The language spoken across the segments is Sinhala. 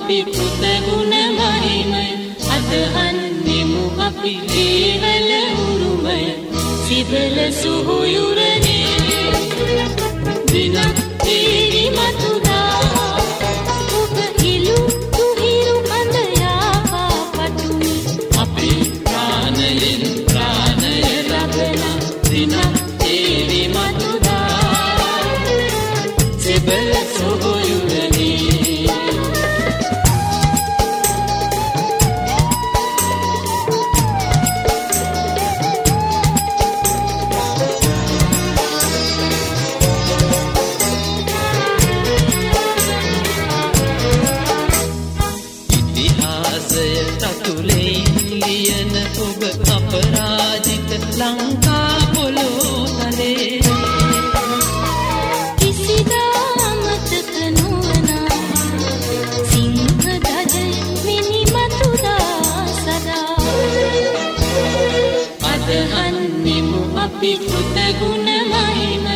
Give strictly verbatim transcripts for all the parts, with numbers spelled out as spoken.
අපි පුතගුණ මහිමය අදහන්නෙමු අපි දේවල උරුමය සිබල සුහුයුරනේ දිනක් තීරි මතුදා ඔබ ඉලු තුහිරු කඳයා පාපතුනි අපි ප්‍රාණයෙන් ප්‍රාණය ලබන දිනක් තීරි මතුදා සිබල සුහුයුරනේ ලංකා පොළොව තලේ කිසිදා අමතක නොවනා සිංහ දජය මිනිමතුදා සදා අදහන්නෙමු අපි පුතගුණ මහිමය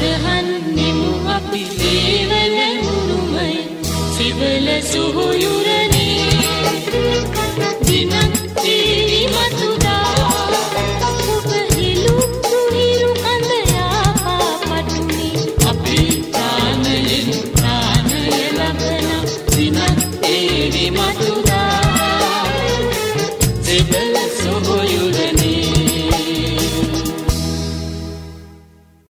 අදහන්නෙමු අපි දේවල උරුමය සිවල සුහුයුර